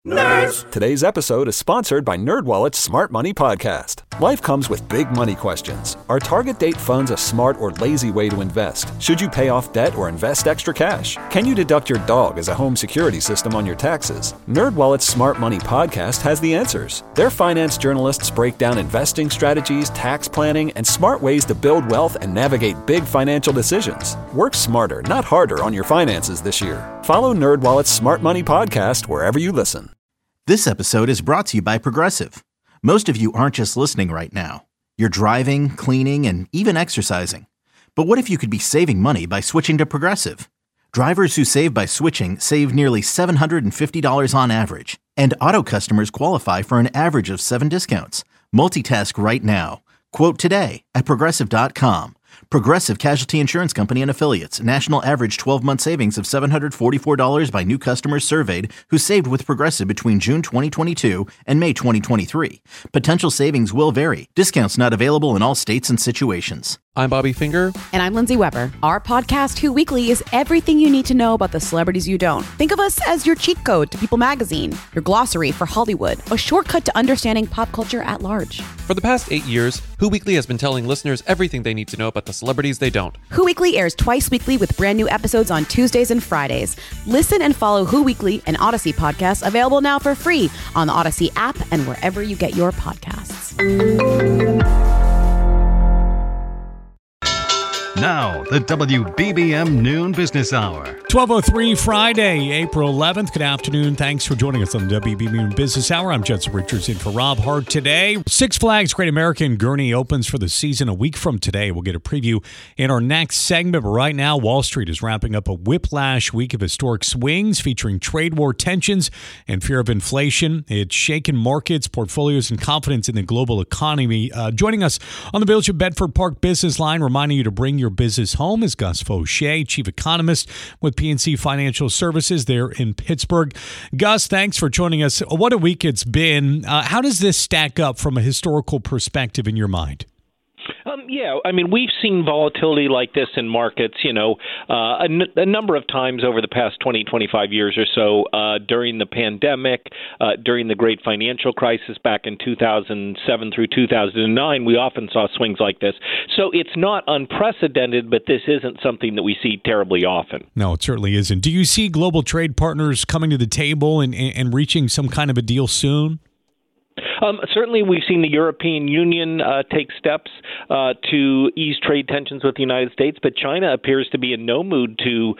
Nerds! Today's episode is sponsored by NerdWallet's Smart Money Podcast. Life comes with big money questions. Are target date funds a smart or lazy way to invest? Should you pay off debt or invest extra cash? Can you deduct your dog as a home security system on your taxes? NerdWallet's Smart Money Podcast has the answers. Their finance journalists break down investing strategies, tax planning, and smart ways to build wealth and navigate big financial decisions. Work smarter, not harder on your finances this year. Follow NerdWallet's Smart Money Podcast wherever you listen. This episode is brought to you by Progressive. Most of you aren't just listening right now. You're driving, cleaning, and even exercising. But what if you could be saving money by switching to Progressive? Drivers who save by switching save nearly $750 on average. And auto customers qualify for an average of 7 discounts. Multitask right now. Quote today at Progressive.com. Progressive Casualty Insurance Company and Affiliates. National average 12-month savings of $744 by new customers surveyed who saved with Progressive between June 2022 and May 2023. Potential savings will vary. Discounts not available in all states and situations. I'm Bobby Finger. And I'm Lindsay Weber. Our podcast, Who Weekly, is everything you need to know about the celebrities you don't. Think of us as your cheat code to People Magazine, your glossary for Hollywood, a shortcut to understanding pop culture at large. For the past 8 years, Who Weekly has been telling listeners everything they need to know about the celebrities they don't. Who Weekly airs twice weekly with brand new episodes on Tuesdays and Fridays. Listen and follow Who Weekly, an Odyssey podcast, available now for free on the Odyssey app and wherever you get your podcasts. Now, the WBBM Noon Business Hour. 12:03 Friday, April 11th. Good afternoon. Thanks for joining us on the WBBM Business Hour. I'm Judson Richardson for Rob Hart today. Six Flags Great American Gurney opens for the season a week from today. We'll get a preview in our next segment. But right now, Wall Street is wrapping up a whiplash week of historic swings featuring trade war tensions and fear of inflation. It's shaken markets, portfolios, and confidence in the global economy. Joining us on the Village of Bedford Park Business Line, reminding you to bring your business home, is Gus Fauché, Chief Economist with PNC Financial Services there in Pittsburgh. Gus, thanks for joining us. What a week it's been. How does this stack up from a historical perspective in your mind? Yeah, I mean, we've seen volatility like this in markets, a number of times over the past 20, 25 years or so, during the pandemic, during the great financial crisis back in 2007 through 2009, we often saw swings like this. So it's not unprecedented, but this isn't something that we see terribly often. No, it certainly isn't. Do you see global trade partners coming to the table and reaching some kind of a deal soon? Certainly, we've seen the European Union take steps to ease trade tensions with the United States, but China appears to be in no mood to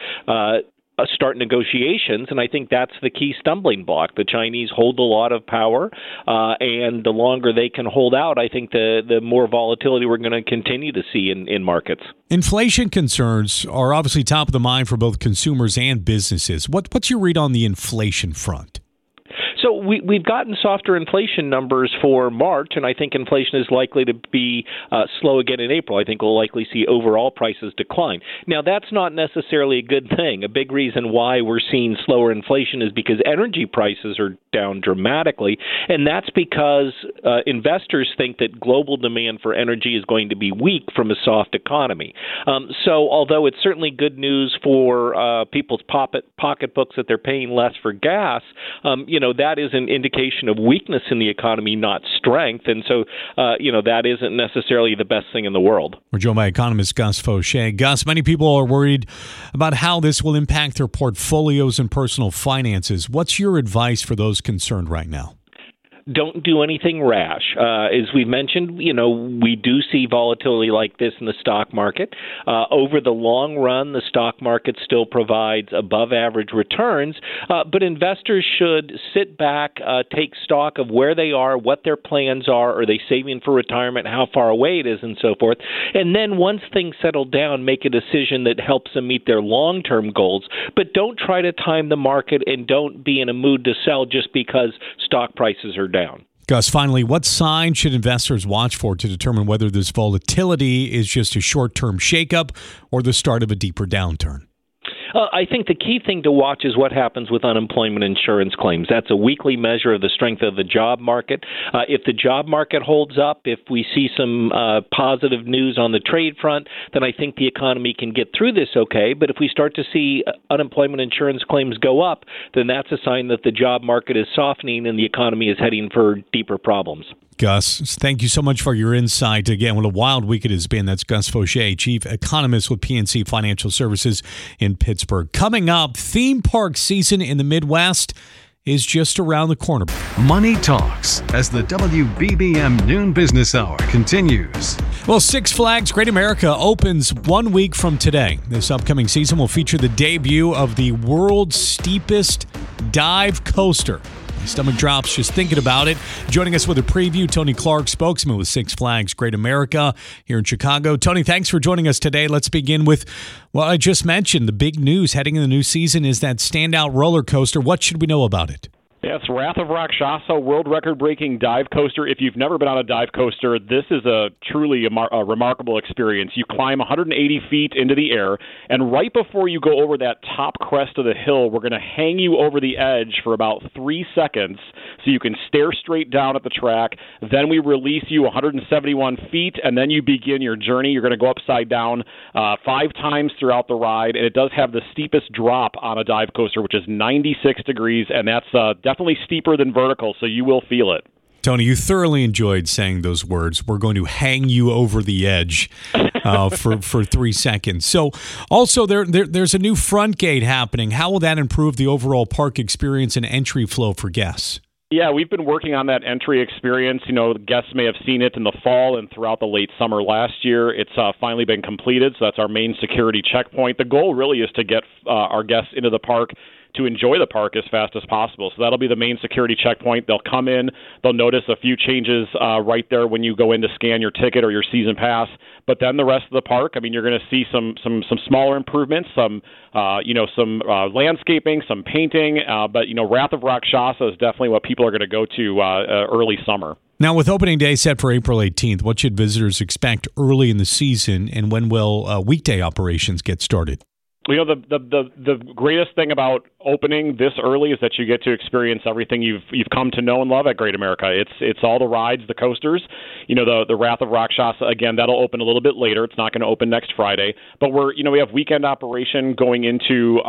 start negotiations, and I think that's the key stumbling block. The Chinese hold a lot of power, and the longer they can hold out, I think the more volatility we're going to continue to see in markets. Inflation concerns are obviously top of the mind for both consumers and businesses. What's your read on the inflation front? So we've gotten softer inflation numbers for March, and I think inflation is likely to be slow again in April. I think we'll likely see overall prices decline. Now, that's not necessarily a good thing. A big reason why we're seeing slower inflation is because energy prices are down dramatically, and that's because investors think that global demand for energy is going to be weak from a soft economy. So although it's certainly good news for people's pocketbooks that they're paying less for gas, that is an indication of weakness in the economy, not strength. And so, that isn't necessarily the best thing in the world. We're joined by economist Gus Fauché. Gus, many people are worried about how this will impact their portfolios and personal finances. What's your advice for those concerned right now? Don't do anything rash. As we've mentioned, we do see volatility like this in the stock market. Over the long run, the stock market still provides above average returns, but investors should sit back, take stock of where they are, what their plans are they saving for retirement, how far away it is, and so forth. And then once things settle down, make a decision that helps them meet their long-term goals. But don't try to time the market and don't be in a mood to sell just because stock prices are down. Gus, finally, what signs should investors watch for to determine whether this volatility is just a short-term shakeup or the start of a deeper downturn? I think the key thing to watch is what happens with unemployment insurance claims. That's a weekly measure of the strength of the job market. If the job market holds up, if we see some positive news on the trade front, then I think the economy can get through this okay. But if we start to see unemployment insurance claims go up, then that's a sign that the job market is softening and the economy is heading for deeper problems. Gus, thank you so much for your insight. Again, what a wild week it has been. That's Gus Fauché, Chief Economist with PNC Financial Services in Pittsburgh. Coming up, theme park season in the Midwest is just around the corner. Money Talks as the WBBM Noon Business Hour continues. Well, Six Flags Great America opens 1 week from today. This upcoming season will feature the debut of the world's steepest dive coaster. My stomach drops just thinking about it. Joining us with a preview, Tony Clark, spokesman with Six Flags Great America here in Chicago. Tony, thanks for joining us today. Let's begin with what I just mentioned. The big news heading in the new season is that standout roller coaster. What should we know about it? Yes, Wrath of Rakshasa, world record-breaking dive coaster. If you've never been on a dive coaster, this is truly a remarkable experience. You climb 180 feet into the air, and right before you go over that top crest of the hill, we're going to hang you over the edge for about 3 seconds so you can stare straight down at the track. Then we release you 171 feet, and then you begin your journey. You're going to go upside down 5 times throughout the ride, and it does have the steepest drop on a dive coaster, which is 96 degrees, and that's definitely steeper than vertical, so you will feel it. Tony, you thoroughly enjoyed saying those words. We're going to hang you over the edge for 3 seconds. So also there's a new front gate happening. How will that improve the overall park experience and entry flow for guests? Yeah, we've been working on that entry experience. You know, guests may have seen it in the fall and throughout the late summer last year. It's finally been completed, so that's our main security checkpoint. The goal really is to get our guests into the park to enjoy the park as fast as possible. So that'll be the main security checkpoint. They'll come in, they'll notice a few changes right there when you go in to scan your ticket or your season pass. But then the rest of the park, I mean, you're going to see some smaller improvements, some landscaping, some painting. But Wrath of Rakshasa is definitely what people are going to go to early summer. Now, with opening day set for April 18th, what should visitors expect early in the season, and when will weekday operations get started? You know, the greatest thing about opening this early is that you get to experience everything you've come to know and love at Great America. It's all the rides, the coasters. You know, the Wrath of Rakshasa, again, that'll open a little bit later. It's not going to open next Friday, but we have weekend operation going into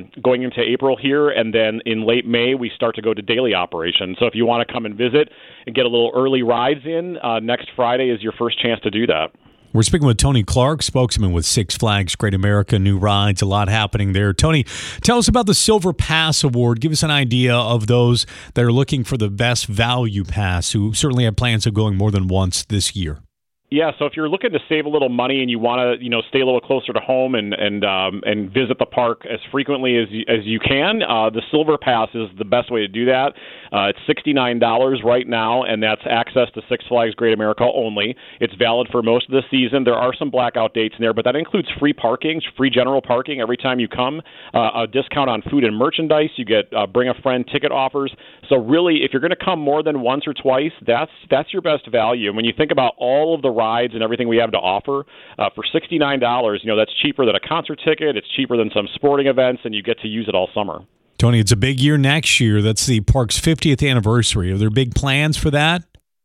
April here, and then in late May we start to go to daily operation. So if you want to come and visit and get a little early rides in, next Friday is your first chance to do that. We're speaking with Tony Clark, spokesman with Six Flags Great America, new rides, a lot happening there. Tony, tell us about the Silver Pass Award. Give us an idea of those that are looking for the best value pass, who certainly have plans of going more than once this year. Yeah, so if you're looking to save a little money and you want to, stay a little closer to home and visit the park as frequently as you can, the Silver Pass is the best way to do that. It's $69 right now, and that's access to Six Flags Great America only. It's valid for most of the season. There are some blackout dates in there, but that includes free parking, free general parking every time you come, a discount on food and merchandise. You get bring a friend ticket offers. So really, if you're going to come more than once or twice, that's your best value. And when you think about all of the rides and everything we have to offer, for $69, that's cheaper than a concert ticket. It's cheaper than some sporting events, and you get to use it all summer. Tony, it's a big year next year. That's the park's 50th anniversary. Are there big plans for that?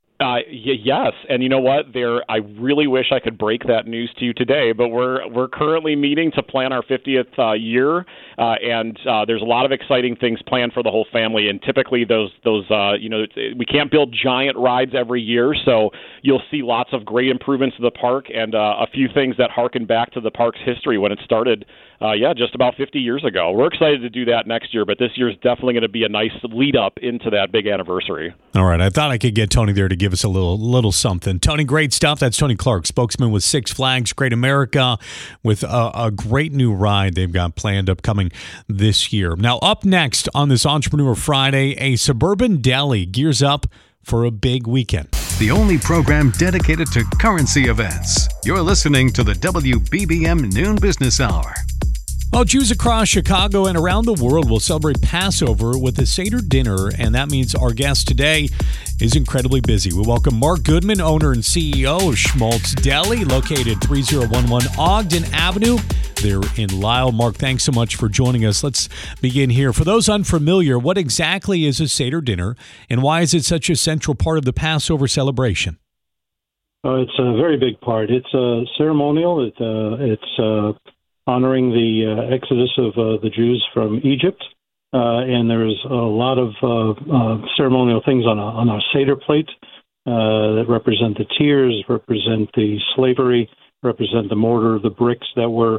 Yes, and you know what? I really wish I could break that news to you today, but we're currently meeting to plan our 50th year, and there's a lot of exciting things planned for the whole family. And typically, those we can't build giant rides every year, so you'll see lots of great improvements to the park and a few things that harken back to the park's history when it started. Just about 50 years ago. We're excited to do that next year, but this year is definitely going to be a nice lead up into that big anniversary. All right. I thought I could get Tony there to give us a little something. Tony, great stuff. That's Tony Clark, spokesman with Six Flags Great America, with a great new ride they've got planned upcoming this year. Now, up next on this Entrepreneur Friday, a suburban deli gears up for a big weekend. The only program dedicated to currency events. You're listening to the WBBM Noon Business Hour. Well, Jews across Chicago and around the world will celebrate Passover with a Seder dinner, and that means our guest today is incredibly busy. We welcome Mark Goodman, owner and CEO of Schmaltz Deli, located 3011 Ogden Avenue. They're in Lisle. Mark, thanks so much for joining us. Let's begin here. For those unfamiliar, what exactly is a Seder dinner, and why is it such a central part of the Passover celebration? It's a very big part. It's ceremonial. It's honoring the exodus of the Jews from Egypt, and there's a lot of ceremonial things on our Seder plate that represent the tears, represent the slavery, represent the mortar, the bricks that were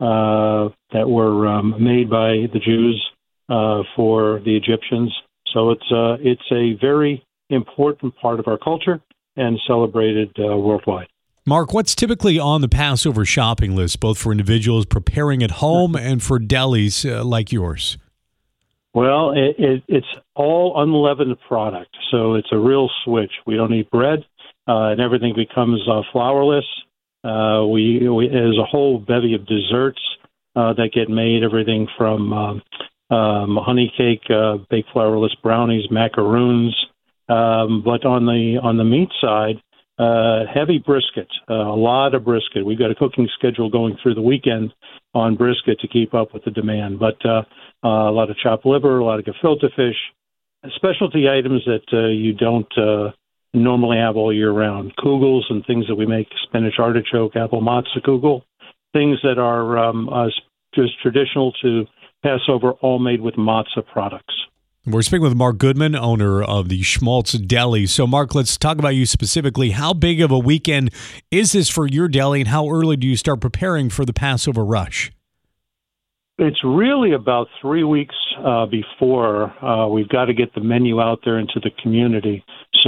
made by the Jews for the Egyptians. So it's a very important part of our culture and celebrated worldwide. Mark, what's typically on the Passover shopping list, both for individuals preparing at home and for delis like yours? Well, it's all unleavened product, so it's a real switch. We don't eat bread, and everything becomes flourless. There's a whole bevy of desserts that get made, everything from honey cake, baked flourless brownies, macaroons. But on the meat side, heavy brisket, a lot of brisket. We've got a cooking schedule going through the weekend on brisket to keep up with the demand. But a lot of chopped liver, a lot of gefilte fish, specialty items that you don't normally have all year round. Kugels and things that we make, spinach artichoke, apple matzah kugel, things that are just traditional to Passover, all made with matzah products. We're speaking with Mark Goodman, owner of the Schmaltz Deli. So, Mark, let's talk about you specifically. How big of a weekend is this for your deli, and how early do you start preparing for the Passover rush? It's really about 3 weeks before. We've got to get the menu out there into the community.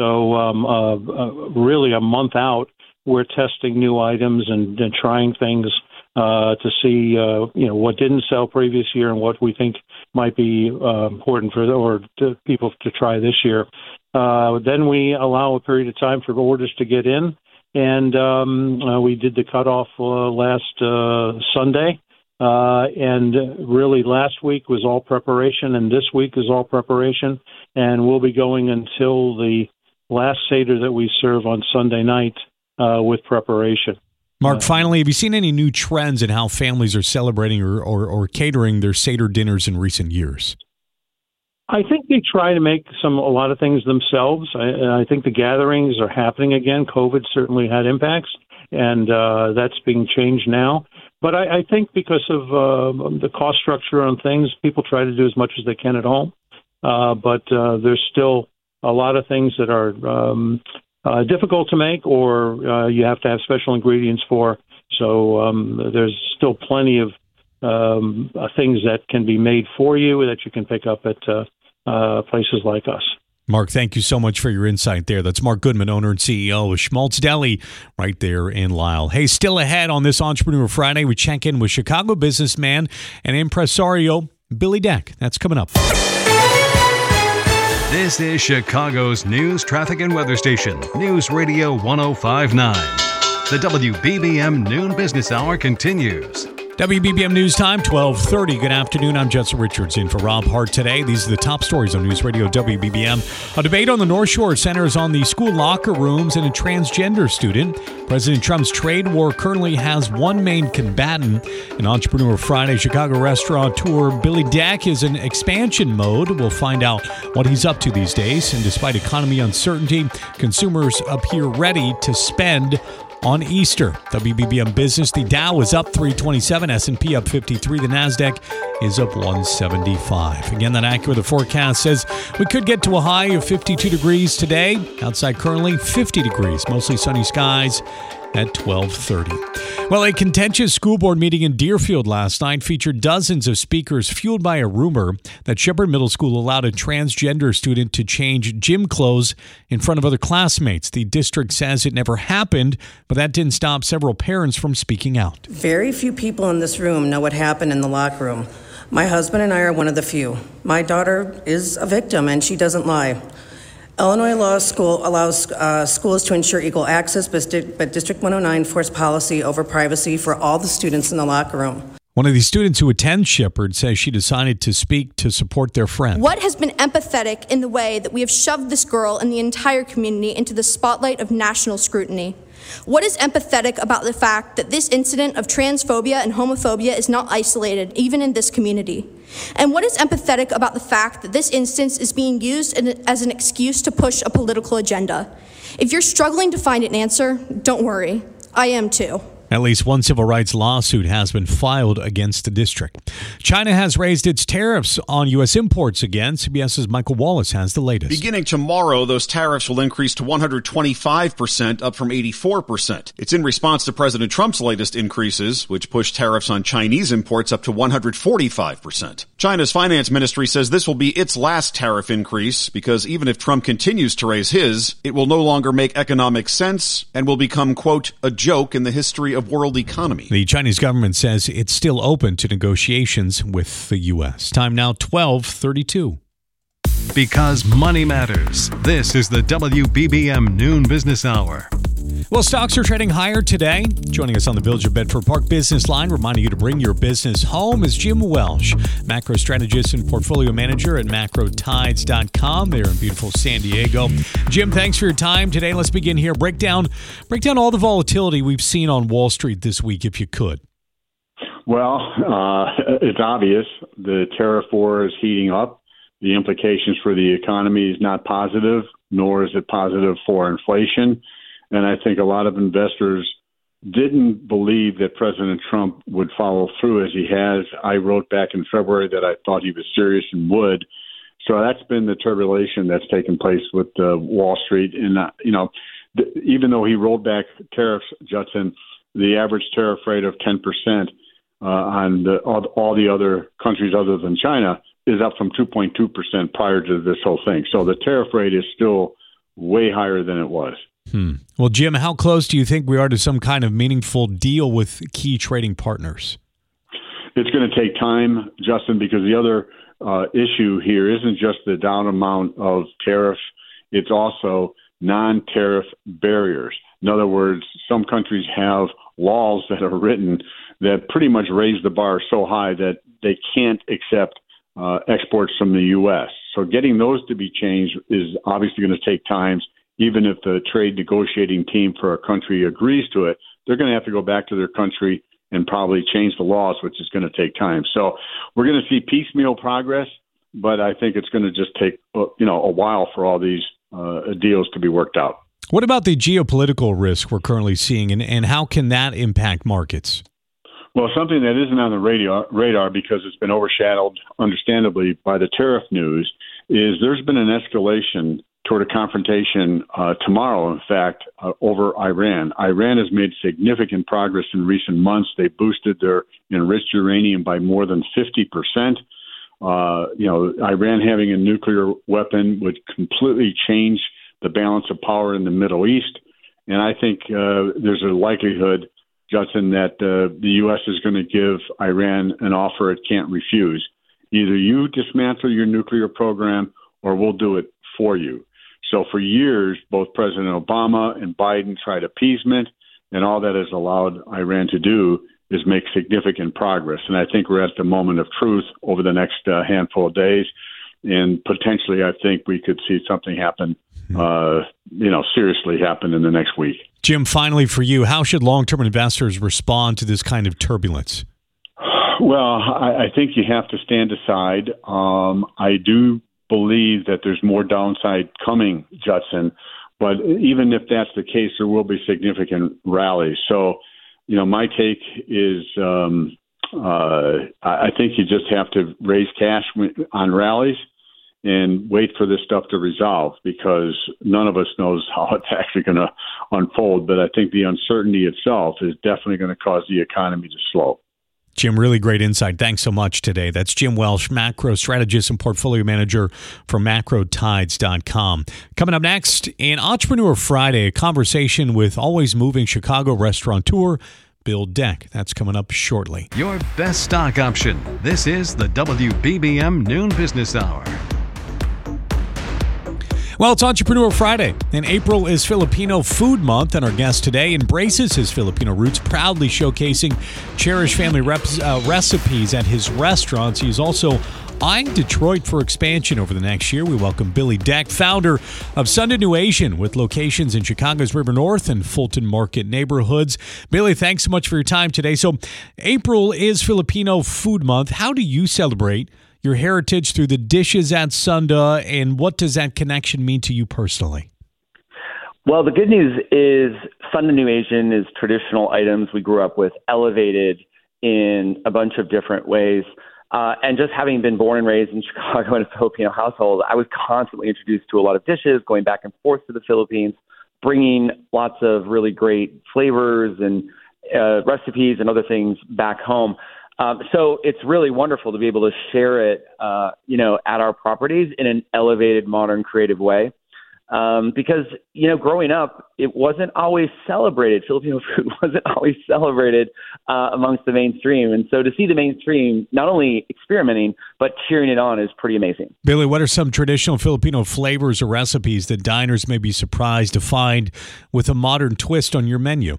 So really a month out, we're testing new items and trying things to see what didn't sell previous year and what we think might be important for people to try this year. Then we allow a period of time for orders to get in, and we did the cutoff last Sunday. And really last week was all preparation, and this week is all preparation, and we'll be going until the last Seder that we serve on Sunday night with preparation. Mark, finally, have you seen any new trends in how families are celebrating or catering their Seder dinners in recent years? I think they try to make a lot of things themselves. I think the gatherings are happening again. COVID certainly had impacts, and that's being changed now. But I think because of the cost structure on things, people try to do as much as they can at home. But there's still a lot of things that are difficult to make, or you have to have special ingredients for. So there's still plenty of things that can be made for you that you can pick up at places like us. Mark, thank you so much for your insight there. That's Mark Goodman, owner and CEO of Schmaltz Deli, right there in Lisle. Hey, still ahead on this Entrepreneur Friday, we check in with Chicago businessman and impresario Billy Deck. That's coming up. This is Chicago's news, traffic, and weather station, News Radio 105.9. The WBBM Noon Business Hour continues. WBBM News Time, 12:30. Good afternoon. I'm Judson Richards in for Rob Hart today. These are the top stories on News Radio WBBM. A debate on the North Shore centers on the school locker rooms and a transgender student. President Trump's trade war currently has one main combatant. In Entrepreneur Friday, Chicago restaurateur Billy Deck is in expansion mode. We'll find out what he's up to these days. And despite economy uncertainty, consumers appear ready to spend on Easter. WBBM Business, the Dow is up 327, S&P up 53, the NASDAQ is up 175. Again, that AccuWeather forecast says we could get to a high of 52 degrees today. Outside currently 50 degrees, mostly sunny skies at 12:30. Well, a contentious school board meeting in Deerfield last night featured dozens of speakers fueled by a rumor that Shepherd Middle School allowed a transgender student to change gym clothes in front of other classmates. The district says it never happened, but that didn't stop several parents from speaking out. Very few people in this room know what happened in the locker room. My husband and I are one of the few. My daughter is a victim, and she doesn't lie. Illinois law school allows schools to ensure equal access, but District 109 forced policy over privacy for all the students in the locker room. One of the students who attends Shepherd says she decided to speak to support their friend. What has been empathetic in the way that we have shoved this girl and the entire community into the spotlight of national scrutiny? What is empathetic about the fact that this incident of transphobia and homophobia is not isolated, even in this community? And what is empathetic about the fact that this instance is being used as an excuse to push a political agenda? If you're struggling to find an answer, don't worry. I am too. At least one civil rights lawsuit has been filed against the district. China has raised its tariffs on U.S. imports again. CBS's Michael Wallace has the latest. Beginning tomorrow, those tariffs will increase to 125%, up from 84%. It's in response to President Trump's latest increases, which pushed tariffs on Chinese imports up to 145%. China's finance ministry says this will be its last tariff increase because even if Trump continues to raise his, it will no longer make economic sense and will become, quote, a joke in the history of world economy. The Chinese government says it's still open to negotiations with the U.S. Time now 12:32. Because money matters. This is the WBBM Noon Business Hour. Well, stocks are trading higher today. Joining us on the Village of Bedford Park Business Line, reminding you to bring your business home, is Jim Welsh, macro strategist and portfolio manager at macrotides.com. They're in beautiful San Diego. Jim, thanks for your time today. Let's begin here. Break down all the volatility we've seen on Wall Street this week, if you could. Well, it's obvious. The tariff war is heating up. The implications for the economy is not positive, nor is it positive for inflation. And I think a lot of investors didn't believe that President Trump would follow through as he has. I wrote back in February that I thought he was serious and would. So that's been the turbulation that's taken place with Wall Street. And, even though he rolled back tariffs, Judson, the average tariff rate of 10% on all the other countries other than China is up from 2.2% prior to this whole thing. So the tariff rate is still way higher than it was. Well, Jim, how close do you think we are to some kind of meaningful deal with key trading partners? It's going to take time, Justin, because the other issue here isn't just the down amount of tariffs. It's also non-tariff barriers. In other words, some countries have laws that are written that pretty much raise the bar so high that they can't accept exports from the U.S. So getting those to be changed is obviously going to take time. Even if the trade negotiating team for a country agrees to it, they're going to have to go back to their country and probably change the laws, which is going to take time. So we're going to see piecemeal progress, but I think it's going to just take a while for all these deals to be worked out. What about the geopolitical risk we're currently seeing, and how can that impact markets? Well, something that isn't on the radar because it's been overshadowed, understandably, by the tariff news is there's been an escalation toward a confrontation tomorrow, in fact, over Iran. Iran has made significant progress in recent months. They boosted their enriched uranium by more than 50%. Iran having a nuclear weapon would completely change the balance of power in the Middle East. And I think there's a likelihood, Judson, that the U.S. is going to give Iran an offer it can't refuse. Either you dismantle your nuclear program or we'll do it for you. So for years, both President Obama and Biden tried appeasement, and all that has allowed Iran to do is make significant progress. And I think we're at the moment of truth over the next handful of days. And potentially, I think we could see something happen, seriously happen in the next week. Jim, finally for you, how should long-term investors respond to this kind of turbulence? Well, I think you have to stand aside. I do believe that there's more downside coming, Judson, but even if that's the case, there will be significant rallies. So, my take is I think you just have to raise cash on rallies and wait for this stuff to resolve because none of us knows how it's actually going to unfold. But I think the uncertainty itself is definitely going to cause the economy to slow. Jim, really great insight. Thanks so much today. That's Jim Welsh, macro strategist and portfolio manager for macrotides.com. Coming up next, in Entrepreneur Friday, a conversation with always moving Chicago restaurateur Bill Deck. That's coming up shortly. Your best stock option. This is the WBBM Noon Business Hour. Well, it's Entrepreneur Friday, and April is Filipino Food Month, and our guest today embraces his Filipino roots, proudly showcasing cherished family recipes at his restaurants. He's also eyeing Detroit for expansion over the next year. We welcome Billy Deck, founder of Sunday New Asian, with locations in Chicago's River North and Fulton Market neighborhoods. Billy, thanks so much for your time today. So April is Filipino Food Month. How do you celebrate your heritage through the dishes at Sunda, and what does that connection mean to you personally? Well, the good news is Sunda New Asian is traditional items we grew up with, elevated in a bunch of different ways. And just having been born and raised in Chicago in a Filipino household, I was constantly introduced to a lot of dishes, going back and forth to the Philippines, bringing lots of really great flavors and recipes and other things back home. So it's really wonderful to be able to share it, at our properties in an elevated, modern, creative way. Because, growing up, it wasn't always celebrated. Filipino food wasn't always celebrated amongst the mainstream. And so to see the mainstream not only experimenting, but cheering it on is pretty amazing. Billy, what are some traditional Filipino flavors or recipes that diners may be surprised to find with a modern twist on your menu?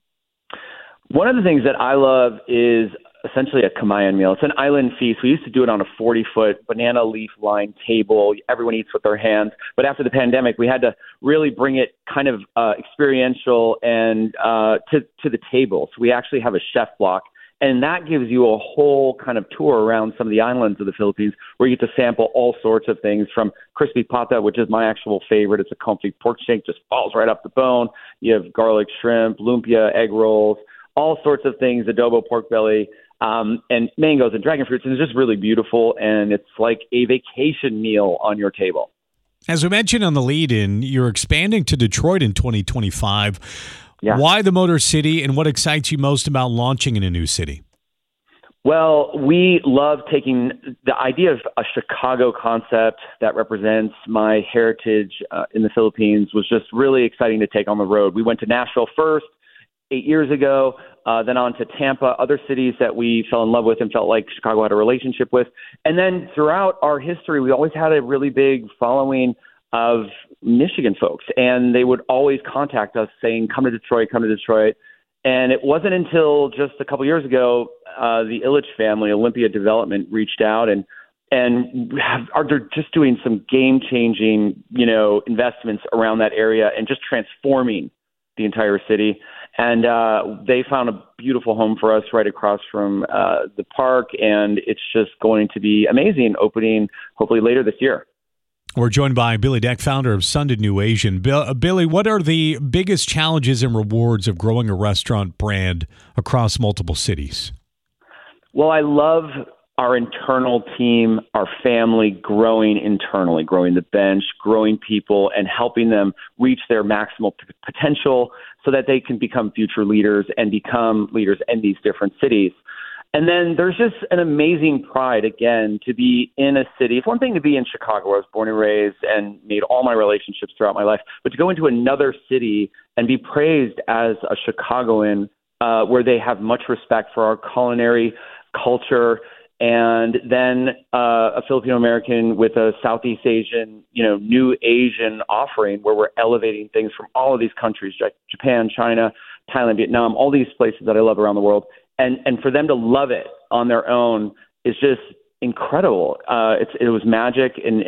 One of the things that I love is essentially a Kamayan meal. It's an island feast. We used to do it on a 40-foot banana leaf lined table. Everyone eats with their hands. But after the pandemic, we had to really bring it kind of experiential and to the table. So we actually have a chef block. And that gives you a whole kind of tour around some of the islands of the Philippines where you get to sample all sorts of things, from crispy pata, which is my actual favorite. It's a confit pork shank, just falls right off the bone. You have garlic shrimp, lumpia, egg rolls, all sorts of things, adobo pork belly, and mangoes and dragon fruits. And it's just really beautiful, and it's like a vacation meal on your table. As we mentioned on the lead-in, you're expanding to Detroit in 2025. Yeah. Why the Motor City, and what excites you most about launching in a new city? Well, we love taking the idea of a Chicago concept that represents my heritage in the Philippines. Was just really exciting to take on the road. We went to Nashville first 8 years ago, then on to Tampa, other cities that we fell in love with and felt like Chicago had a relationship with. And then throughout our history, we always had a really big following of Michigan folks, and they would always contact us saying, come to Detroit, come to Detroit. And it wasn't until just a couple years ago, the Illich family, Olympia Development, reached out and are just doing some game-changing, investments around that area and just transforming the entire city. And they found a beautiful home for us right across from the park, and it's just going to be amazing, opening hopefully later this year. We're joined by Billy Deck, founder of Sunday New Asian. Billy, what are the biggest challenges and rewards of growing a restaurant brand across multiple cities? Well, I love our internal team, our family growing internally, growing the bench, growing people, and helping them reach their maximal potential so that they can become future leaders and become leaders in these different cities. And then there's just an amazing pride, again, to be in a city. It's one thing to be in Chicago, where I was born and raised and made all my relationships throughout my life, but to go into another city and be praised as a Chicagoan, where they have much respect for our culinary culture, and then a Filipino American with a Southeast Asian, New Asian offering, where we're elevating things from all of these countries, Japan, China, Thailand, Vietnam, all these places that I love around the world. And for them to love it on their own is just incredible. It was magic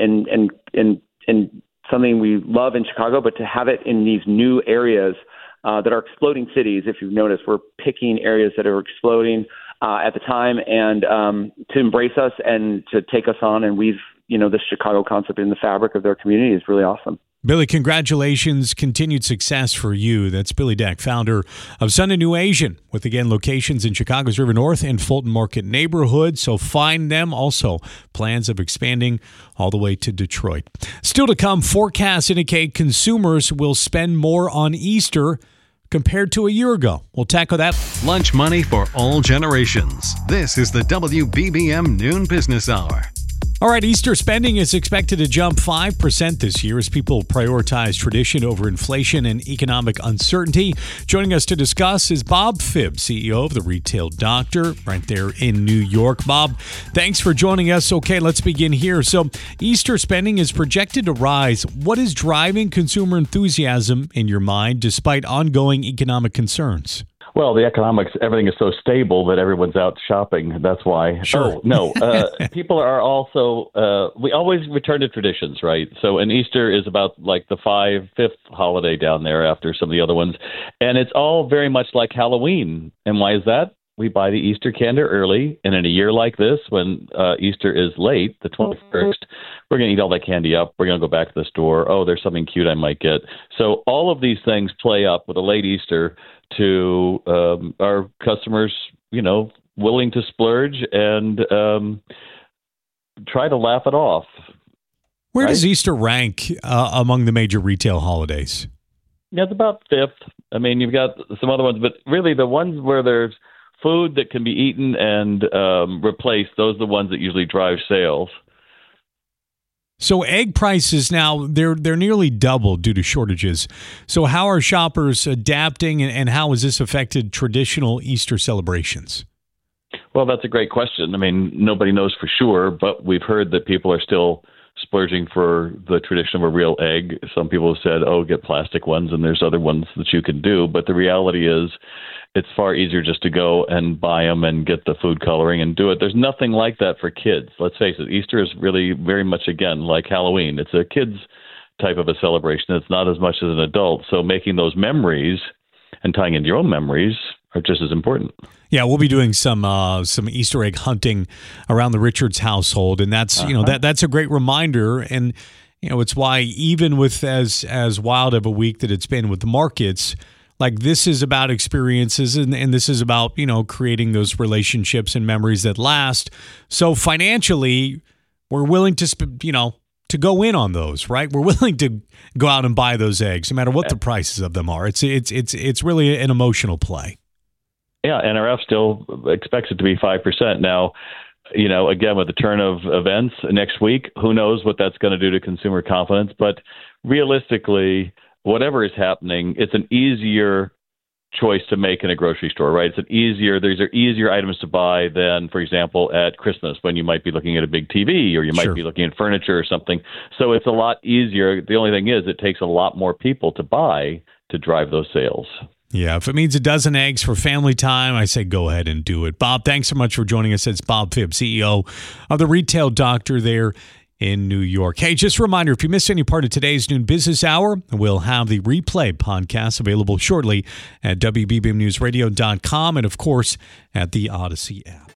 and something we love in Chicago, but to have it in these new areas that are exploding cities, if you've noticed, we're picking areas that are exploding at the time, and to embrace us and to take us on and weave, the Chicago concept in the fabric of their community is really awesome. Billy, congratulations. Continued success for you. That's Billy Deck, founder of Sunday New Asian, with, again, locations in Chicago's River North and Fulton Market neighborhood. So find them. Also, plans of expanding all the way to Detroit. Still to come, forecasts indicate consumers will spend more on Easter compared to a year ago. We'll tackle that. Lunch money for all generations. This is the WBBM Noon Business Hour. All right, Easter spending is expected to jump 5% this year as people prioritize tradition over inflation and economic uncertainty. Joining us to discuss is Bob Phibbs, CEO of The Retail Doctor, right there in New York. Bob, thanks for joining us. Okay, let's begin here. So, Easter spending is projected to rise. What is driving consumer enthusiasm in your mind despite ongoing economic concerns? Well, the economics, everything is so stable that everyone's out shopping. That's why. Sure. Oh, no. People are also, we always return to traditions, right? So, and Easter is about like the fifth holiday down there after some of the other ones. And it's all very much like Halloween. And why is that? We buy the Easter candy early. And in a year like this, when Easter is late, the 21st, we're going to eat all that candy up. We're going to go back to the store. Oh, there's something cute I might get. So all of these things play up with a late Easter to our customers, willing to splurge and try to laugh it off. Where does Easter rank among the major retail holidays? Yeah, it's about fifth. I mean, you've got some other ones, but really the ones where there's food that can be eaten and replaced, those are the ones that usually drive sales. So egg prices now, they're nearly doubled due to shortages. So how are shoppers adapting and how has this affected traditional Easter celebrations? Well, that's a great question. I mean, nobody knows for sure, but we've heard that people are still splurging for the tradition of a real egg. Some people have said, get plastic ones, and there's other ones that you can do. But the reality is it's far easier just to go and buy them and get the food coloring and do it. There's nothing like that for kids. Let's face it, Easter is really very much, again, like Halloween. It's a kid's type of a celebration. It's not as much as an adult. So making those memories and tying into your own memories are just as important. Yeah, we'll be doing some Easter egg hunting around the Richards household, and that's that's a great reminder. And it's why even with as wild of a week that it's been with the markets, like this is about experiences and this is about creating those relationships and memories that last. So financially, we're willing to to go in on those, right? We're willing to go out and buy those eggs, no matter what the prices of them are. It's really an emotional play. Yeah, NRF still expects it to be 5%. Now, again, with the turn of events next week, who knows what that's going to do to consumer confidence. But realistically, whatever is happening, it's an easier choice to make in a grocery store, right? These are easier items to buy than, for example, at Christmas when you might be looking at a big TV or you might be looking at furniture or something. So it's a lot easier. The only thing is it takes a lot more people to buy to drive those sales. Yeah, if it means a dozen eggs for family time, I say go ahead and do it. Bob, thanks so much for joining us. It's Bob Phibbs, CEO of The Retail Doctor there in New York. Hey, just a reminder, if you missed any part of today's Noon Business Hour, we'll have the replay podcast available shortly at WBBMNewsRadio.com and, of course, at the Odyssey app.